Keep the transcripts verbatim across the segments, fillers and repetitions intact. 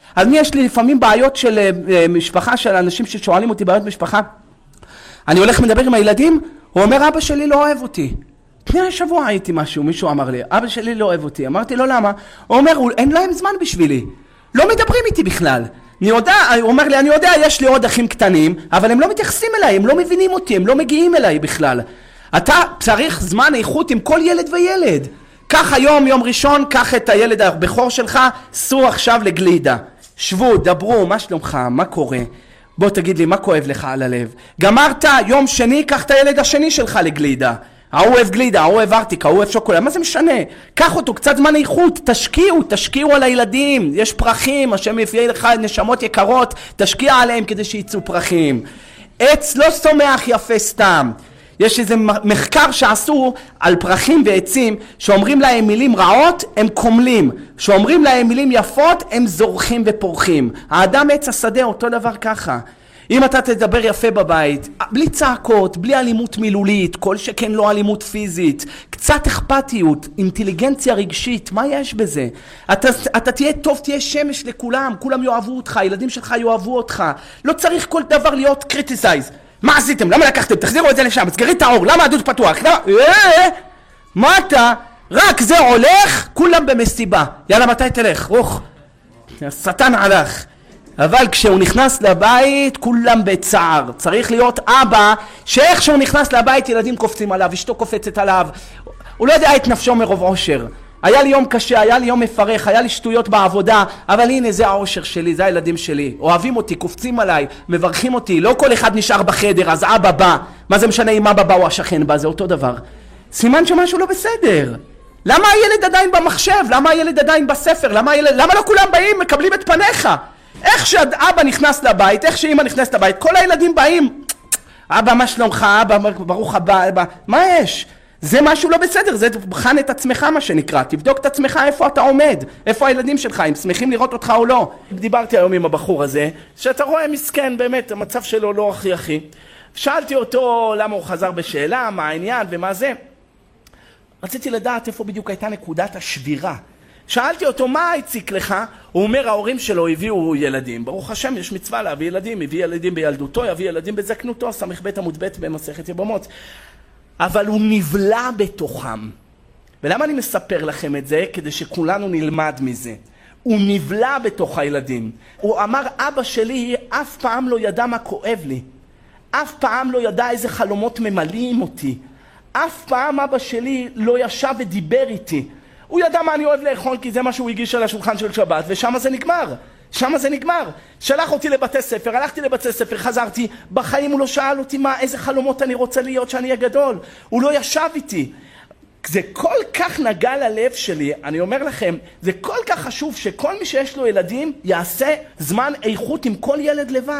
אז יש לי לפעמים בעיות של משפחה, של אנשים ששואלים אותי בעיות משפחה. אני הולך מדבר עם הילדים, הוא אומר, אבא שלי לא אוהב אותי. לפני השבוע הייתי משהו, מישהו אמר לי, אבא שלי לא אוהב אותי. אמרתי לו, למה? הוא אומר, אין להם זמן בשבילי. לא מדברים איתי בכלל. אני יודע, הוא אומר לי, אני יודע, יש לי עוד אחים קטנים, אבל הם לא מתייחסים אליי, הם לא מבינים אותי, הם לא מגיעים אליי בכלל. אתה צריך זמן איכות עם כל ילד וילד. קח היום, יום ראשון, קח את הילד הבכור שלך, סעו עכשיו לגלידה. שבו, דברו, מה שלומך, מה קורה? בוא תגיד לי, מה כואב לך על הלב? גמרת, יום שני, קח את הילד השני שלך לגלידה. ההוא אוהב גלידה, ההוא אוהב ארטיקה, ההוא אוהב שוקולד, מה זה משנה? קח אותו, קצת זמן איכות, תשקיעו, תשקיעו על הילדים, יש פרחים, השם יפיה לך נשמות יקרות, תשקיע עליהם כדי שיצאו פרחים. עץ לא צומח יפה סתם. יש איזה מחקר שעשו על פרחים ועצים, שאומרים להם מילים רעות, הם קומלים. שאומרים להם מילים יפות, הם זורחים ופורחים. האדם עץ השדה, אותו דבר ככה. אם אתה תדבר יפה בבית, בלי צעקות, בלי אלימות מילולית, כל שכן לא אלימות פיזית, קצת אכפתיות, אינטליגנציה רגשית, מה יש בזה? אתה, אתה תהיה טוב, תהיה שמש לכולם, כולם יאהבו אותך, הילדים שלך יאהבו אותך. לא צריך כל דבר להיות קריטיסייז. מה עשיתם? למה לקחתם? תחזירו את זה לשם, תסגרי את האור, למה הדוד פתוח? למה? אה, מה אתה? רק זה הולך, כולם במסיבה. יאללה, מתי תלך? רוח. השטן הלך. אבל כשהוא נכנס לבית, כולם בצער. צריך להיות אבא, שאיך שהוא נכנס לבית, ילדים קופצים עליו, אשתו קופצת עליו. הוא לא יודע את נפשו מרוב עושר. היה לי יום קשה, היה לי יום מפרך, היה לי שטויות בעבודה, אבל הנה זה העושר שלי, זה הילדים שלי. אוהבים אותי, קופצים עליי, מברכים אותי. לא כל אחד נשאר בחדר, אז אבא בא. מה זה משנה אם אבא בא או השכן בא, זה אותו דבר. סימן שמשהו לא בסדר. למה הילד עדיין במחשב? למה הילד עדיין בספר? למה, הילד... למה לא כולם באים, מקבלים את פניך? איך שאבא נכנס לבית, איך שאמא נכנסת לבית, כל הילדים באים, אבא מה שלומך, אבא ברוך הבא, אבא, מה יש? זה משהו לא בסדר, זה בחן את עצמך מה שנקרא, תבדוק את עצמך איפה אתה עומד, איפה הילדים שלך, הם שמחים לראות אותך או לא. דיברתי היום עם הבחור הזה, שאתה רואה מסכן באמת, המצב שלו לא הכי הכי. שאלתי אותו למה הוא חזר בשאלה, מה העניין ומה זה. רציתי לדעת איפה בדיוק הייתה נקודת השבירה. שאלתי אותו מה הציק לך, הוא אומר ההורים שלו הביאו ילדים, ברוך השם יש מצווה להביא ילדים, הביא ילדים בילדותו, יביא ילדים בזקנותו, סמך בית עמוד בית במסכת יבמות, אבל הוא נבלע בתוכם. ולמה אני מספר לכם את זה? כדי שכולנו נלמד מזה. הוא נבלע בתוך הילדים. הוא אמר אבא שלי אף פעם לא ידע מה כואב לי, אף פעם לא ידע איזה חלומות ממלאים אותי, אף פעם אבא שלי לא ישב ודיבר איתי. הוא ידע מה אני אוהב לאכול, כי זה מה שהוא הגיש על השולחן של שבת, ושם זה נגמר. שם זה נגמר. שלח אותי לבתי ספר, הלכתי לבתי ספר, חזרתי, בחיים הוא לא שאל אותי מה, איזה חלומות אני רוצה להיות שאני אהיה גדול. הוא לא ישב איתי. זה כל כך נגע ללב שלי, אני אומר לכם, זה כל כך חשוב שכל מי שיש לו ילדים יעשה זמן איכות עם כל ילד לבד.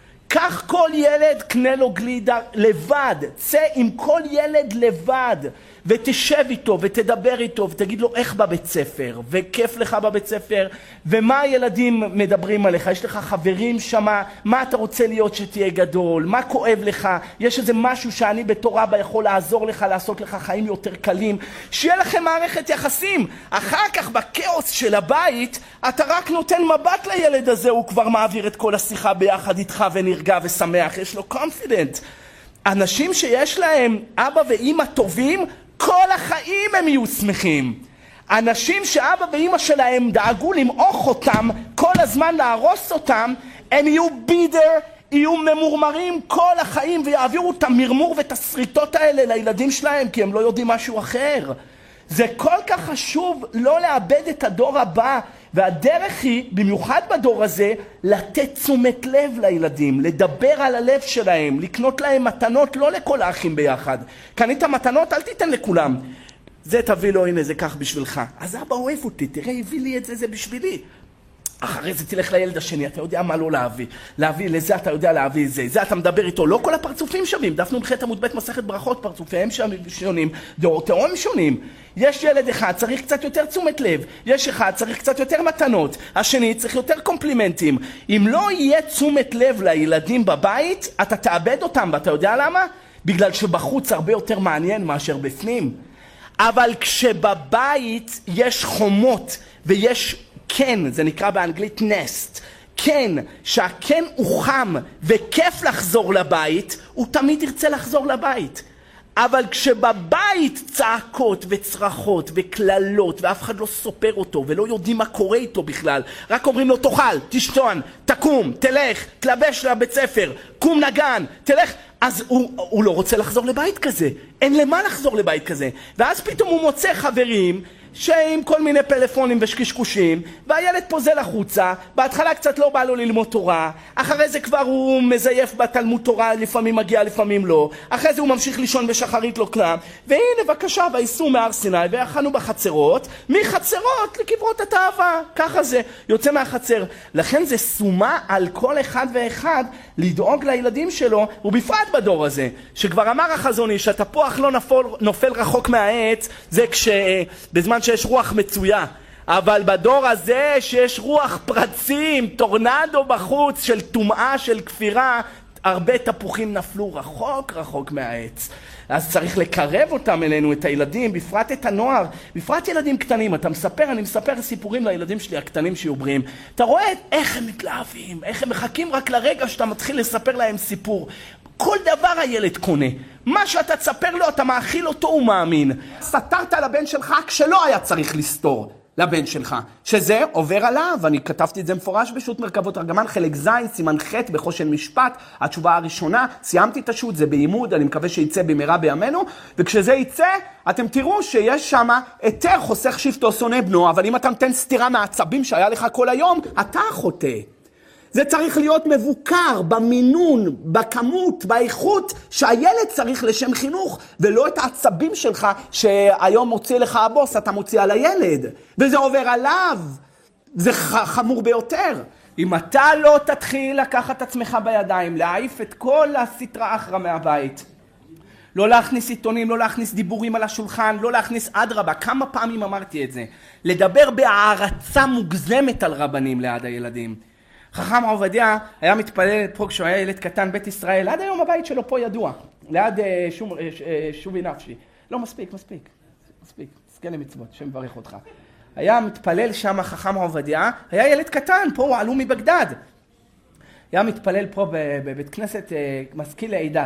קח כל ילד, קנה לו גלידה לבד, צא עם כל ילד לבד, ותשב איתו ותדבר איתו ותגיד לו איך בבית ספר, וכיף לך בבית ספר, ומה הילדים מדברים עליך, יש לך חברים שמה, מה אתה רוצה להיות שתהיה גדול, מה כואב לך, יש איזה משהו שאני בתור אבא יכול לעזור לך, לעשות לך חיים יותר קלים, שיהיה לכם מערכת יחסים. אחר כך בקאוס של הבית, אתה רק נותן מבט לילד הזה, הוא כבר מעביר את כל השיחה ביחד איתך ונרגע ושמח, יש לו קונפידנט. אנשים שיש להם אבא ואמא טובים, כל החיים הם יהיו שמחים. אנשים שאבא ואמא שלהם דאגו למעוך אותם, כל הזמן להרוס אותם, הם יהיו בידר, יהיו ממורמרים כל החיים, ויעבירו את המרמור ואת הסריטות האלה לילדים שלהם, כי הם לא יודעים משהו אחר. זה כל כך חשוב לא לאבד את הדור הבא, והדרך היא, במיוחד בדור הזה, לתת תשומת לב לילדים, לדבר על הלב שלהם, לקנות להם מתנות, לא לכל האחים ביחד. קנית מתנות, אל תיתן לכולם. זה תביא לו, הנה זה כך בשבילך. אז אבא אוהב אותי, תראה, הביא לי את זה, זה בשבילי. אחרי זה תלך לילד השני, אתה יודע מה לא להביא. להביא, לזה אתה יודע להביא זה. זה אתה מדבר איתו, לא כל הפרצופים שווים. דפנו בחטא עמוד בית מסכת ברכות, פרצופיהם שונים, דעותיהם שונים. יש ילד אחד, צריך קצת יותר תשומת לב. יש אחד, צריך קצת יותר מתנות. השני, צריך יותר קומפלימנטים. אם לא יהיה תשומת לב לילדים בבית, אתה תאבד אותם. ואתה יודע למה? בגלל שבחוץ הרבה יותר מעניין מאשר בפנים. אבל כשבבית יש חומות ויש שהקן, זה נקרא באנגלית נסט, כן, שהקן הוא חם וכיף לחזור לבית, הוא תמיד ירצה לחזור לבית. אבל כשבבית צעקות וצרחות וכללות ואף אחד לא סופר אותו ולא יודעים מה קורה איתו בכלל, רק אומרים לו תאכל, תשתון, תקום, תלך, תלבש לבית ספר, קום נגן, תלך, אז הוא, הוא לא רוצה לחזור לבית כזה, אין למה לחזור לבית כזה. ואז פתאום הוא מוצא חברים שעם כל מיני פלאפונים ושקשקושים, והילד פוזל החוצה, בהתחלה קצת לא בא לו ללמוד תורה, אחרי זה כבר הוא מזייף בתלמוד תורה, לפעמים מגיע, לפעמים לא, אחרי זה הוא ממשיך לישון בשחרית לא כלם, והנה בבקשה, וייסעו מהר סיני, ויחנו בחצרות, מחצרות לקברות התאווה, ככה זה, יוצא מהחצר. לכן זה סומה על כל אחד ואחד לדאוג לילדים שלו, ובפרט בדור הזה, שכבר אמר החזון איש, שהתפוח לא נפול, נופל רחוק מהעץ, זה כש... בזמן שיש רוח מצויה, אבל בדור הזה שיש רוח פרצים, טורנדו בחוץ של טומאה, של כפירה, הרבה תפוחים נפלו רחוק רחוק מהעץ. אז צריך לקרב אותם אלינו, את הילדים, בפרט את הנוער, בפרט ילדים קטנים. אתה מספר, אני מספר סיפורים לילדים שלי הקטנים שיהיו בריאים. אתה רואה איך הם מתלהבים, איך הם מחכים רק לרגע שאתה מתחיל לספר להם סיפור. כל דבר הילד קונה. מה שאתה תספר לו, אתה מאכיל אותו ומאמין. סתרת לבן שלך כשלא היה צריך לסתור לבן שלך. שזה עובר עליו, אני כתבתי את זה מפורש בשו"ת מרכבות תרגמן, חלק ז', סימן ח' בחושן משפט, התשובה הראשונה, סיימתי את השו"ת, זה בעימוד, אני מקווה שיצא במהרה בימינו, וכשזה יצא, אתם תראו שיש שם היתר חוסך שבטו שונא בנו, אבל אם אתה נותן סתירה מהעצבים שהיה לך כל היום, אתה חוטא. זה צריך להיות מבוקר במינון, בכמות, באיכות שהילד צריך לשם חינוך, ולא את העצבים שלך שהיום מוציא לך הבוס, אתה מוציא על הילד. וזה עובר עליו. זה חמור ביותר. אם אתה לא תתחיל לקחת את עצמך בידיים, להעיף את כל הסטרה אחרא מהבית, לא להכניס עיתונים, לא להכניס דיבורים על השולחן, לא להכניס אדרבה, כמה פעמים אמרתי את זה, לדבר בהערצה מוגזמת על רבנים ליד הילדים. חכם עובדיה היה מתפלל פה כשהוא היה ילד קטן, בית ישראל, עד היום הבית שלו פה ידוע, ליד שום, שובי נפשי. לא מספיק, מספיק, מספיק, תזכה למצוות, שם מברך אותך. היה מתפלל שם חכם עובדיה, היה ילד קטן, פה הוא עלו מבגדד. היה מתפלל פה בבית כנסת משכיל לעידד.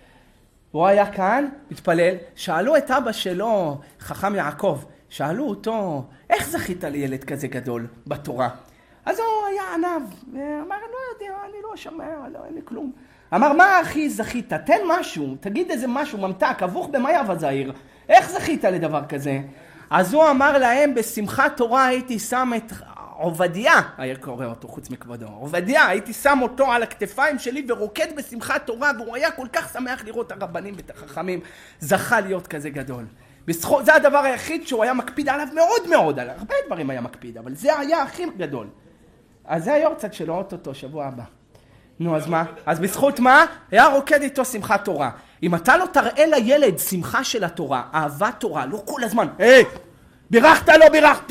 הוא היה כאן, מתפלל, שאלו את אבא שלו, חכם יעקב, שאלו אותו, איך זכית לילד כזה גדול בתורה? אז הוא היה ענב, ואמר, לא יודע, אני לא שומע, לא, אין לי כלום. אמר, מה אחי זכית? תן משהו, תגיד איזה משהו, ממתק, אבוך במאי וזעיר. איך זכית לדבר כזה? אז הוא אמר להם, בשמחת תורה הייתי שם את עובדיה, היה קורא אותו חוץ מכבודו, עובדיה, הייתי שם אותו על הכתפיים שלי ורוקד בשמחת תורה, והוא היה כל כך שמח לראות הרבנים ואת החכמים, זכה להיות כזה גדול. בזכות, זה הדבר היחיד שהוא היה מקפיד עליו מאוד מאוד, על הרבה דברים היה מקפיד, אבל זה היה הכי גדול. אז זה היורצייט שלו, אוטוטו, שבוע הבא. נו, אז מה? אז בזכות מה? היה רוקד איתו שמחת תורה. אם אתה לא תראה לילד שמחה של התורה, אהבת תורה, לא כל הזמן, היי, בירכת, לא בירכת.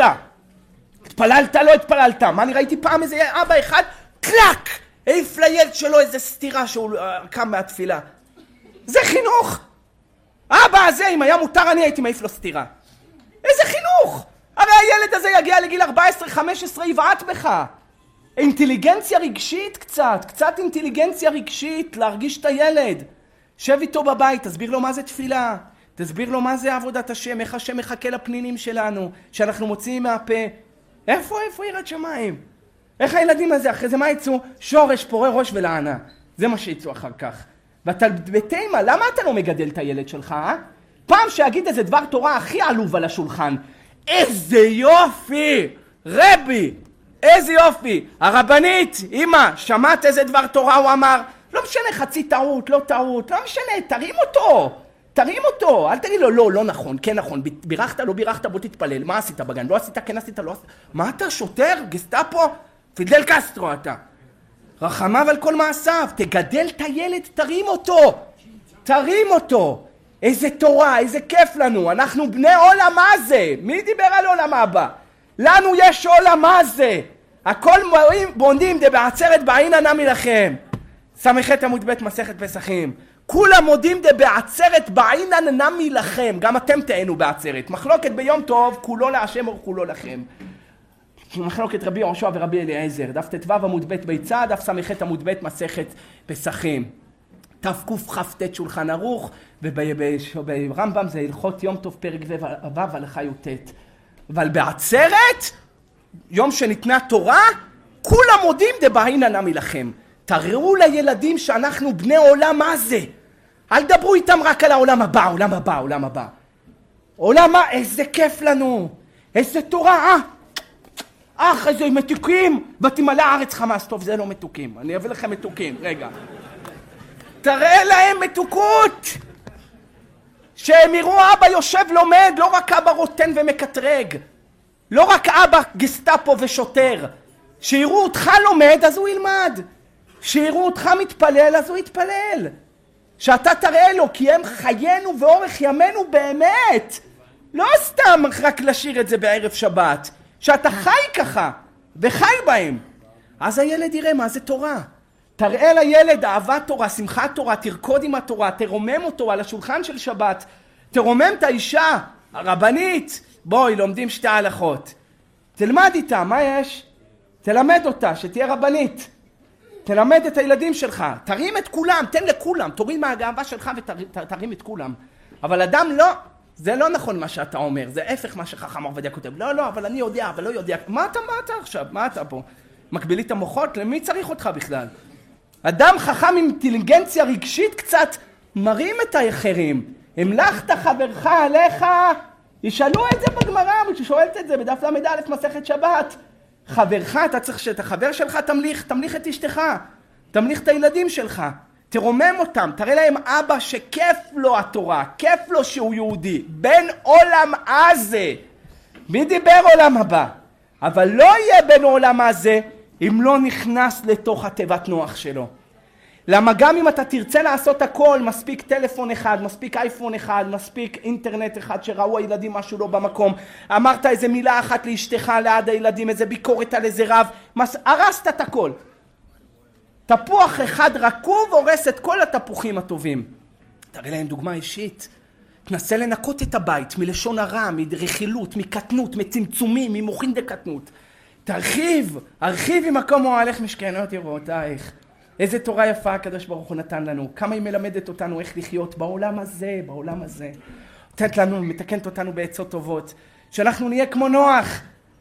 התפללת, לא התפללת. מה, אני ראיתי פעם איזה אבא אחד, קלק, העיף לילד שלו איזה סתירה שהוא קם מהתפילה. זה חינוך. אבא הזה, אם היה מותר, אני הייתי מעיף לו סתירה. איזה חינוך. הרי הילד הזה יגיע לגיל ארבע עשרה חמש עשרה, יבעט בך. אינטליגנציה רגשית קצת, קצת אינטליגנציה רגשית, להרגיש את הילד. שב איתו בבית, תסביר לו מה זה תפילה, תסביר לו מה זה עבודת השם, איך השם מחכה לפנינים שלנו, שאנחנו מוציאים מהפה. איפה, איפה ירד שמיים? איך הילדים הזה, אחרי זה מה יצאו? שורש, פורה ראש ולענה. זה מה שיצאו אחר כך. ואתה בתימה, למה אתה לא מגדל את הילד שלך, אה? פעם שיגיד איזה דבר תורה הכי עלוב על השולחן. איזה יופי! רבי! איזה יופי! הרבנית, אמא, שמעת איזה דבר תורה הוא אמר? לא משנה, חצי טעות, לא טעות, לא משנה, תרים אותו! תרים אותו! אל תגיד לו, לא, לא נכון, כן נכון, בירכת, לא בירכת, בוא תתפלל, מה עשית בגן? לא עשית, כן עשית, לא עשית. מה אתה, שוטר? גסטאפו? פידל קסטרו אתה. רחמיו על כל מעשיו, תגדל את הילד, תרים אותו! תרים אותו! איזה תורה, איזה כיף לנו, אנחנו בני עולם הזה. מי דיבר על עולם הבא? לנו יש עולם הזה. הכל בונדים דה בעצרת בעינה נמי לכם. סמכת עמוד בית מסכת פסחים. כולם מודים דה בעצרת בעינה נמי לכם. גם אתם תהנו בעצרת. מחלוקת ביום טוב, כולו להשם או כולו לכם. מחלוקת רבי יהושע ורבי אליעזר, דף ט"ו עמוד ב' ביצה, דף ס"ח עמוד ב' מסכת פסחים. תקכ"ט שולחן ערוך, וברמב"ם זה הלכות יום טוב פרק ו' הלכה י"ט. אבל בעצרת, יום שניתנה תורה, כולם מודים דבהינא נמי לכם. תראו לילדים שאנחנו בני עולם מה זה. אל דברו איתם רק על העולם הבא, עולם הבא, עולם הבא. עולם מה? איזה כיף לנו. איזה תורה, אה? אך, איזה מתוקים. ותמלא הארץ חמס. טוב, זה לא מתוקים. אני אביא לכם מתוקים. רגע. תראה להם מתוקות. שהם יראו אבא יושב לומד, לא רק אבא רוטן ומקטרג. לא רק אבא גסטאפו ושוטר. שיראו אותך לומד, אז הוא ילמד. שיראו אותך מתפלל, אז הוא יתפלל. שאתה תראה לו, כי הם חיינו ואורך ימינו באמת. לא סתם רק לשיר את זה בערב שבת. שאתה חי ככה, וחי בהם. אז הילד יראה מה זה תורה. תראה לילד אהבת תורה, שמחת תורה, תרקוד עם התורה, תרומם אותו על השולחן של שבת. תרומם את האישה, הרבנית. בואי, לומדים שתי הלכות. תלמד איתה, מה יש? תלמד אותה, שתהיה רבנית. תלמד את הילדים שלך, תרים את כולם, תן לכולם, תוריד מהגאווה שלך ותרים את כולם. אבל אדם לא, זה לא נכון מה שאתה אומר, זה הפך מה שחכם עובדיה כותב. לא, לא, אבל אני יודע, אבל לא יודע. מה אתה, מה אתה עכשיו? מה אתה פה? מקבילי את המוחות? למי צריך אותך בכלל? אדם חכם עם אינטליגנציה רגשית קצת מרים את האחרים. המלכת חברך עליך, ישאלו את זה בגמרא, ששואלת את זה בדף ל"א מסכת שבת. חברך, אתה צריך שאת החבר שלך תמליך, תמליך את אשתך, תמליך את הילדים שלך, תרומם אותם, תראה להם אבא שכיף לו התורה, כיף לו שהוא יהודי, בן עולם הזה. מי דיבר עולם הבא? אבל לא יהיה בן עולם הזה אם לא נכנס לתוך התיבת נוח שלו. למה גם אם אתה תרצה לעשות הכל, מספיק טלפון אחד, מספיק אייפון אחד, מספיק אינטרנט אחד שראו הילדים משהו לא במקום, אמרת איזה מילה אחת לאשתך ליד הילדים, איזה ביקורת על איזה רב, מס... הרסת את הכל. תפוח אחד רקוב הורס את כל התפוחים הטובים. תראה להם דוגמה אישית. תנסה לנקות את הבית מלשון הרע, מרכילות, מקטנות, מצמצומים, ממוחין דקטנות. תרחיב, הרחיב ממקום אוהלך משכנות יראותייך. איזה תורה יפה הקדוש ברוך הוא נתן לנו, כמה היא מלמדת אותנו איך לחיות בעולם הזה, בעולם הזה. נותנת לנו, מתקנת אותנו בעצות טובות, שאנחנו נהיה כמו נוח,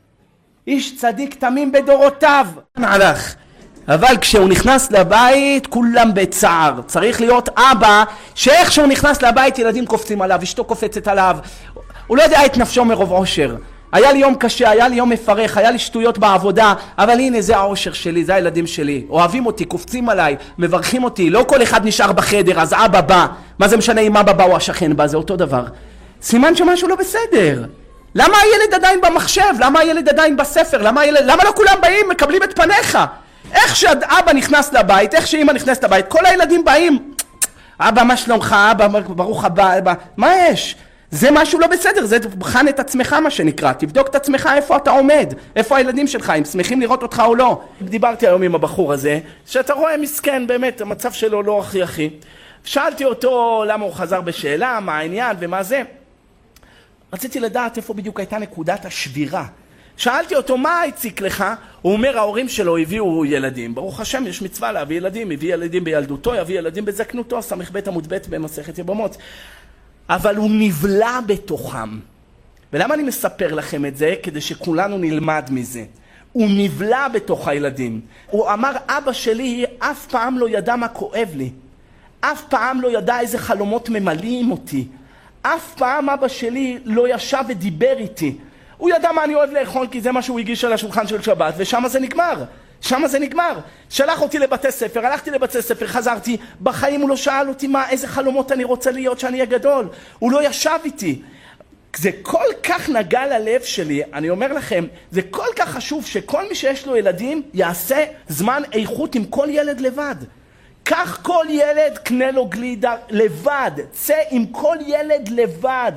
איש צדיק תמים בדורותיו. הלך. אבל כשהוא נכנס לבית, כולם בצער. צריך להיות אבא, שאיך שהוא נכנס לבית, ילדים קופצים עליו, אשתו קופצת עליו. הוא לא יודע את נפשו מרוב עושר. היה לי יום קשה, היה לי יום מפרך, היה לי שטויות בעבודה, אבל הנה זה העושר שלי, זה הילדים שלי. אוהבים אותי, קופצים עליי, מברכים אותי. לא כל אחד נשאר בחדר, אז אבא בא. מה זה משנה אם אבא בא או השכן בא, זה אותו דבר. סימן שמשהו לא בסדר. למה הילד עדיין במחשב? למה הילד עדיין בספר? למה, הילד... למה לא כולם באים, מקבלים את פניך? איך שאבא נכנס לבית, איך שאמא נכנסת לבית, כל הילדים באים. אבא, מה שלומך? אבא, ברוך הבא, אבא. מה יש? זה משהו לא בסדר, זה בחן את עצמך מה שנקרא, תבדוק את עצמך איפה אתה עומד, איפה הילדים שלך, אם שמחים לראות אותך או לא. דיברתי היום עם הבחור הזה, שאתה רואה מסכן באמת, המצב שלו לא הכי הכי. שאלתי אותו למה הוא חזר בשאלה, מה העניין ומה זה. רציתי לדעת איפה בדיוק הייתה נקודת השבירה. שאלתי אותו מה הציק לך, הוא אומר ההורים שלו הביאו ילדים, ברוך השם יש מצווה להביא ילדים, הביא ילדים בילדותו, יביא ילדים בזקנותו, סמך בית עמוד בית במסכת יבמות. אבל הוא נבלע בתוכם. ולמה אני מספר לכם את זה? כדי שכולנו נלמד מזה. הוא נבלע בתוך הילדים. הוא אמר, אבא שלי אף פעם לא ידע מה כואב לי. אף פעם לא ידע איזה חלומות ממלאים אותי. אף פעם אבא שלי לא ישב ודיבר איתי. הוא ידע מה אני אוהב לאכול, כי זה מה שהוא הגיש על השולחן של שבת, ושם זה נגמר. שם זה נגמר. שלח אותי לבתי ספר, הלכתי לבתי ספר, חזרתי, בחיים הוא לא שאל אותי מה, איזה חלומות אני רוצה להיות שאני אהיה גדול. הוא לא ישב איתי. זה כל כך נגע ללב שלי, אני אומר לכם, זה כל כך חשוב שכל מי שיש לו ילדים יעשה זמן איכות עם כל ילד לבד. קח כל ילד, קנה לו גלידה לבד, צא עם כל ילד לבד,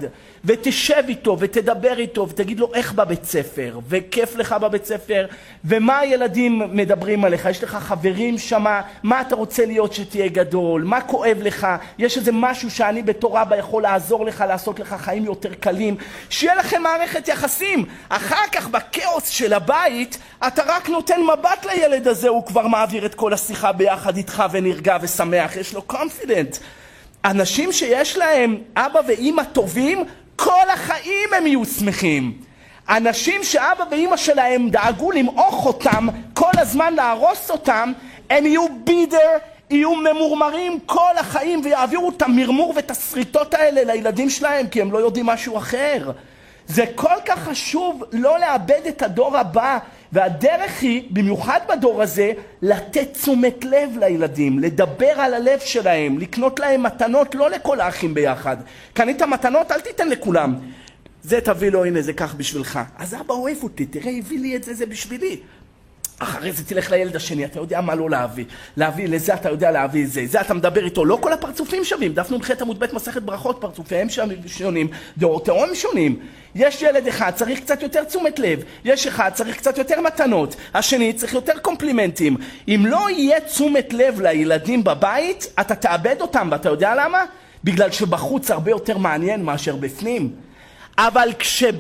ותשב איתו ותדבר איתו ותגיד לו איך בבית ספר, וכיף לך בבית ספר, ומה הילדים מדברים עליך, יש לך חברים שמה, מה אתה רוצה להיות שתהיה גדול, מה כואב לך, יש איזה משהו שאני בתור אבא יכול לעזור לך, לעשות לך חיים יותר קלים, שיהיה לכם מערכת יחסים. אחר כך בקאוס של הבית, אתה רק נותן מבט לילד הזה, הוא כבר מעביר את כל השיחה ביחד איתך ונרגע ושמח, יש לו confident. אנשים שיש להם אבא ואמא טובים, כל החיים הם יהיו שמחים. אנשים שאבא ואמא שלהם דאגו למעוך אותם, כל הזמן להרוס אותם, הם יהיו בידר, יהיו ממורמרים כל החיים ויעבירו את המרמור ואת הסריטות האלה לילדים שלהם, כי הם לא יודעים משהו אחר. זה כל כך חשוב לא לאבד את הדור הבא, והדרך היא, במיוחד בדור הזה, לתת תשומת לב לילדים, לדבר על הלב שלהם, לקנות להם מתנות, לא לכל האחים ביחד. קנית מתנות, אל תיתן לכולם. זה תביא לו, הנה זה כך בשבילך. אז אבא אוהב אותי, תראה, הביא לי את זה, זה בשבילי. אחרי זה תלך לילד השני, אתה יודע מה לא להביא. להביא, לזה אתה יודע להביא זה. זה אתה מדבר איתו, לא כל הפרצופים שווים. דף נ"ח עמוד ב' מסכת ברכות, פרצופיהם שונים, דעותיהם שונים. יש ילד אחד, צריך קצת יותר תשומת לב. יש אחד, צריך קצת יותר מתנות. השני, צריך יותר קומפלימנטים. אם לא יהיה תשומת לב לילדים בבית, אתה תאבד אותם. ואתה יודע למה? בגלל שבחוץ הרבה יותר מעניין מאשר בפנים. אבל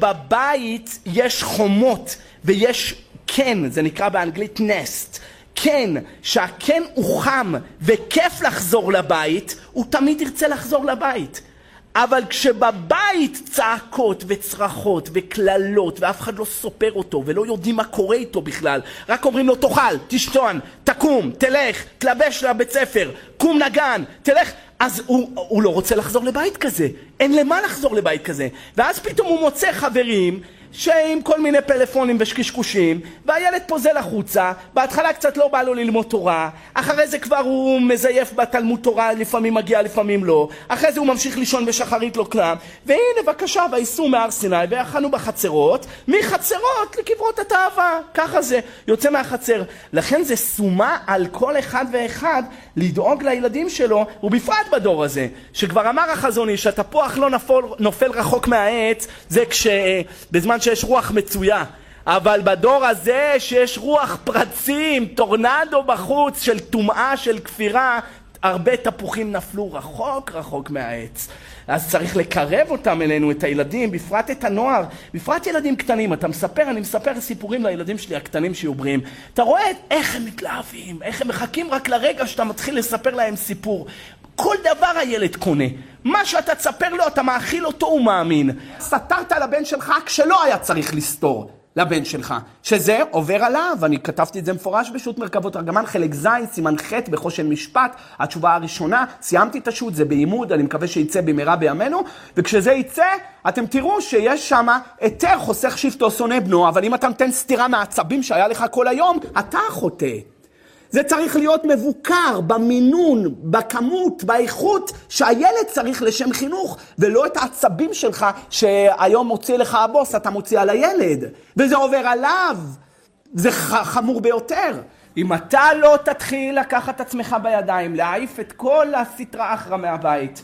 כשבבית יש חומות ויש כן, זה נקרא באנגלית נסט, כן, שהכן הוא חם וכיף לחזור לבית, הוא תמיד ירצה לחזור לבית. אבל כשבבית צעקות וצרחות וכללות ואף אחד לא סופר אותו ולא יודעים מה קורה איתו בכלל, רק אומרים לו תאכל, תשתון, תקום, תלך, תלבש לבית ספר, קום נגן, תלך, אז הוא, הוא לא רוצה לחזור לבית כזה, אין למה לחזור לבית כזה. ואז פתאום הוא מוצא חברים שעם כל מיני פלאפונים ושקשקושים, והילד פוזל החוצה, בהתחלה קצת לא בא לו ללמוד תורה, אחרי זה כבר הוא מזייף בתלמוד תורה, לפעמים מגיע, לפעמים לא, אחרי זה הוא ממשיך לישון בשחרית לא כלם, והנה בבקשה, וייסעו מהר סיני, ויחנו בחצרות, מחצרות לקברות התאווה, ככה זה, יוצא מהחצר. לכן זה סומה על כל אחד ואחד לדאוג לילדים שלו, ובפרט בדור הזה, שכבר אמר החזוני, שהתפוח לא נפל, נופל רחוק מהעץ, זה כשבזמן שיש רוח מצויה, אבל בדור הזה שיש רוח פרצים, טורנדו בחוץ של טומאה, של כפירה, הרבה תפוחים נפלו רחוק רחוק מהעץ. אז צריך לקרב אותם אלינו, את הילדים, בפרט את הנוער, בפרט ילדים קטנים. אתה מספר, אני מספר סיפורים לילדים שלי הקטנים שיהיו בריאים. אתה רואה איך הם מתלהבים, איך הם מחכים רק לרגע שאתה מתחיל לספר להם סיפור. כל דבר הילד קונה. מה שאתה תספר לו, אתה מאכיל אותו ומאמין. סתרת לבן שלך כשלא היה צריך לסתור לבן שלך. שזה עובר עליו, אני כתבתי את זה מפורש בשו"ת מרכבות תרגמן, חלק ז', סימן ח' בחושן משפט, התשובה הראשונה, סיימתי את השו"ת, זה בעימוד, אני מקווה שיצא במהרה בימינו, וכשזה יצא, אתם תראו שיש שם היתר חוסך שבטו שונא בנו, אבל אם אתה נותן סתירה מהעצבים שהיה לך כל היום, אתה חוטא. זה צריך להיות מבוקר במינון, בכמות, באיכות שהילד צריך לשם חינוך, ולא את העצבים שלך שהיום מוציא לך הבוס, אתה מוציא על הילד. וזה עובר עליו. זה חמור ביותר. אם אתה לא תתחיל לקחת עצמך בידיים, להעיף את כל הסטרה אחרא מהבית,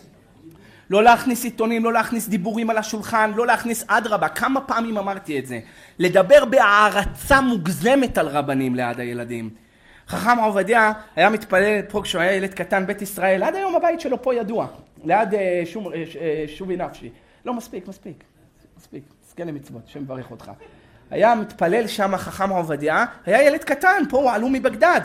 לא להכניס עיתונים, לא להכניס דיבורים על השולחן, לא להכניס אדרבה, כמה פעמים אמרתי את זה, לדבר בהערצה מוגזמת על רבנים ליד הילדים. חכם עובדיה היה מתפלל פה כשהוא היה ילד קטן, בית ישראל, עד היום הבית שלו פה ידוע, ליד שוב, שובי נפשי. לא מספיק, מספיק, מספיק, תזכה למצוות, שם מברך אותך. היה מתפלל שם חכם עובדיה, היה ילד קטן, פה הוא עלו מבגדד.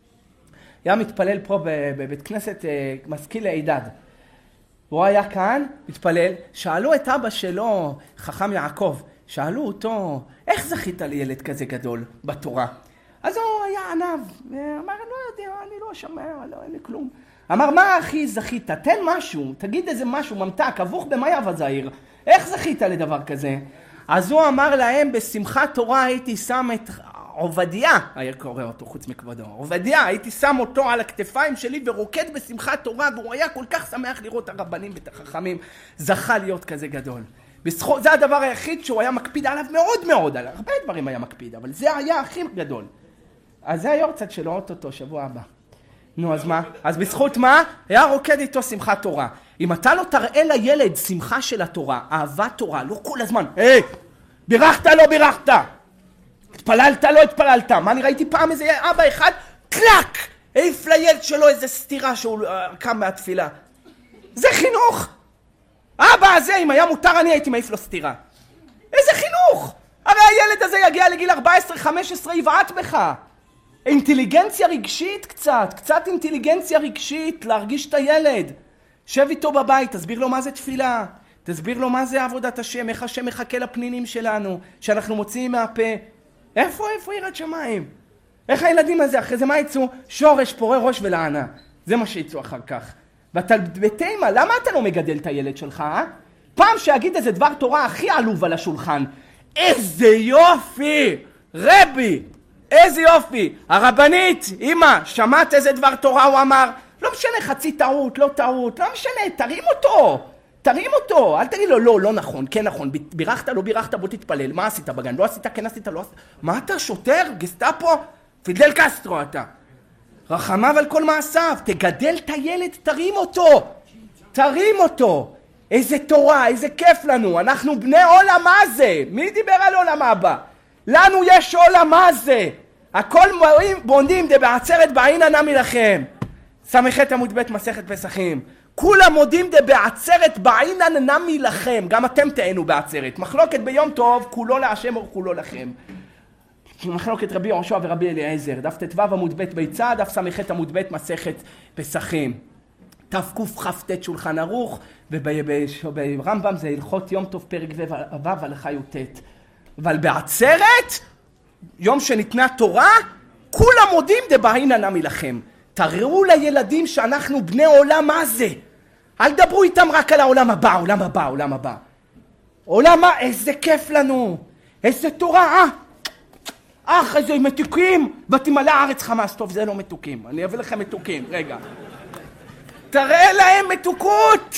היה מתפלל פה בבית כנסת משכיל לעידד. הוא היה כאן, מתפלל, שאלו את אבא שלו, חכם יעקב, שאלו אותו, איך זכית לילד כזה גדול בתורה? אז הוא היה ענב, אמר, לא יודע, אני לא שומע, לא, אין לי כלום. אמר, מה אחי זכית? תן משהו, תגיד איזה משהו, ממתק, אבוך במאי וזעיר. איך זכית לדבר כזה? אז הוא אמר להם, בשמחת תורה הייתי שם את עובדיה, היה קורא אותו חוץ מכבודו, עובדיה, הייתי שם אותו על הכתפיים שלי ורוקד בשמחת תורה, והוא היה כל כך שמח לראות הרבנים ואת החכמים, זכה להיות כזה גדול. בזכות, זה הדבר היחיד שהוא היה מקפיד עליו מאוד מאוד, על הרבה דברים היה מקפיד, אבל זה היה הכי גדול. אז זה היורצייט שלו, אוטוטו, שבוע הבא. נו, אז מה? אז בזכות מה? היה רוקד איתו שמחת תורה. אם אתה לא תראה לילד שמחה של התורה, אהבת תורה, לא כל הזמן, היי, בירכת לא בירכת, התפללת לא התפללת. מה, אני ראיתי פעם איזה אבא אחד, קלק, העיף לילד שלו איזה סתירה שהוא uh, קם מהתפילה. זה חינוך. אבא הזה, אם היה מותר, אני הייתי מעיף לו סתירה. איזה חינוך? הרי הילד הזה יגיע לגיל ארבע עשרה חמש עשרה, יבעט בך. אינטליגנציה רגשית קצת, קצת אינטליגנציה רגשית, להרגיש את הילד. שב איתו בבית, תסביר לו מה זה תפילה, תסביר לו מה זה עבודת השם, איך השם מחכה לפנינים שלנו, שאנחנו מוציאים מהפה. איפה, איפה ירד שמיים? איך הילדים הזה, אחרי זה מה יצאו? שורש, פורה ראש ולענה. זה מה שיצאו אחר כך. ואתה בתימה, למה אתה לא מגדל את הילד שלך, אה? פעם שיגיד איזה דבר תורה הכי עלוב על השולחן. איזה יופי! רבי! איזה יופי! הרבנית, אמא, שמעת איזה דבר תורה הוא אמר? לא משנה, חצי טעות, לא טעות, לא משנה, תרים אותו! תרים אותו! אל תגיד לו, לא, לא נכון, כן נכון, בירכת, לא בירכת, בוא תתפלל. מה עשית בגן? לא עשית, כן עשית, לא עשית. מה אתה, שוטר? גסטאפו? פידל קסטרו אתה. רחמיו על כל מעשיו, תגדל את הילד, תרים אותו! תרים אותו! איזה תורה, איזה כיף לנו, אנחנו בני עולם הזה. מי דיבר על עולם הבא? לנו יש עולם הזה. הכל בונים דה בעצרת בעין נמי לכם. סמכת עמוד בית מסכת פסחים. כולם מודים דה בעצרת בעין נמי לכם. גם אתם תהנו בעצרת. מחלוקת ביום טוב, כולו להשם או כולו לכם. מחלוקת רבי יהושע ורבי אליעזר. דף ט"ו עמוד בית ביצה, דף סמכת עמוד בית מסכת פסחים. תקכ"ט שולחן ערוך, וברמב"ם זה הלכות יום טוב פרק ו' הלכה י"ט. אבל בעצרת, יום שניתנה תורה, כולם מודים דבעין נמי לכם. תראו לילדים שאנחנו בני עולם מה זה. אל דברו איתם רק על העולם הבא, עולם הבא, עולם הבא. עולם מה, איזה כיף לנו. איזה תורה, אה? אך, איזה מתוקים, ותמלא הארץ חמס. טוב, זה לא מתוקים. אני אביא לכם מתוקים, רגע. תראה להם מתוקות.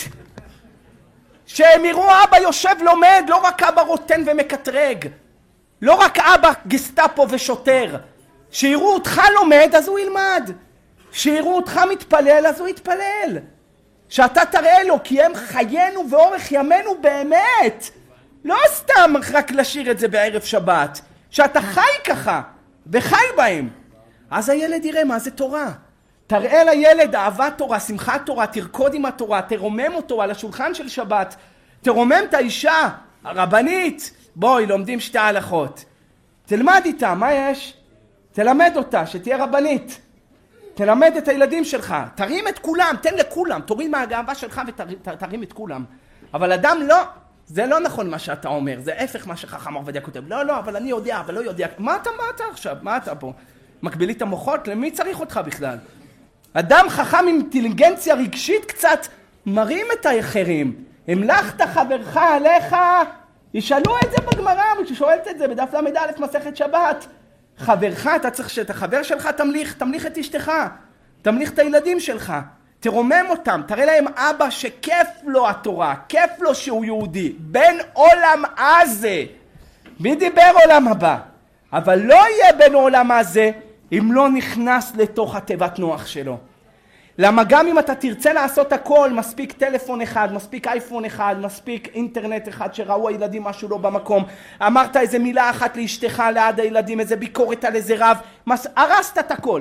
שהם יראו אבא יושב לומד, לא רק אבא רוטן ומקטרג. לא רק אבא גסטאפו ושוטר. שיראו אותך לומד, אז הוא ילמד. שיראו אותך מתפלל, אז הוא יתפלל. שאתה תראה לו, כי הם חיינו ואורך ימינו באמת. לא סתם רק לשיר את זה בערב שבת. שאתה חי ככה, וחי בהם. אז הילד יראה מה זה תורה. תראה לילד אהבת תורה, שמחת תורה, תרקוד עם התורה, תרומם אותו על השולחן של שבת. תרומם את האישה, הרבנית. בואי, לומדים שתי הלכות. תלמד איתה, מה יש? תלמד אותה, שתהיה רבנית. תלמד את הילדים שלך. תרים את כולם, תן לכולם. תוריד מהגאווה שלך ותרים את כולם. אבל אדם לא, זה לא נכון מה שאתה אומר. זה הפך מה שחכם עובדיה כותב. לא, לא, אבל אני יודע, אבל לא יודע. מה אתה, מה אתה עכשיו? מה אתה פה? מקבילי את המוחות? למי צריך אותך בכלל? אדם חכם עם אינטליגנציה רגשית קצת מרים את האחרים. המלכת חברך עליך, ישאלו את זה בגמרא, ושואלת את זה בדף ל"א מסכת שבת. חברך, אתה צריך שאת החבר שלך תמליך, תמליך את אשתך, תמליך את הילדים שלך, תרומם אותם, תראה להם אבא שכיף לו התורה, כיף לו שהוא יהודי, בן עולם הזה. מי דיבר עולם הבא? אבל לא יהיה בן עולם הזה אם לא נכנס לתוך התיבת נוח שלו. למה גם אם אתה תרצה לעשות הכל, מספיק טלפון אחד, מספיק אייפון אחד, מספיק אינטרנט אחד שראו הילדים משהו לא במקום, אמרת איזה מילה אחת לאשתך ליד הילדים, איזה ביקורת על איזה רב, מס... הרסת את הכל.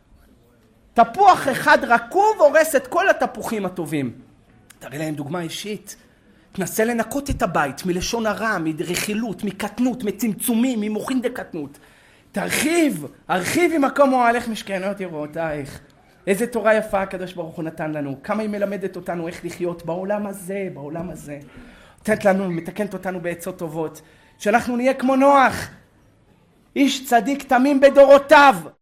תפוח אחד רקוב הורס את כל התפוחים הטובים. תראה להם דוגמה אישית. תנסה לנקות את הבית מלשון הרע, מרכילות, מקטנות, מצמצומים, ממוחין דקטנות. תרחיב, הרחיב עם מקום אוהלך משכנות יראותייך. איזה תורה יפה הקדוש ברוך הוא נתן לנו. כמה היא מלמדת אותנו איך לחיות בעולם הזה, בעולם הזה. נותנת לנו, מתקנת אותנו בעצות טובות. שאנחנו נהיה כמו נוח. איש צדיק תמים בדורותיו.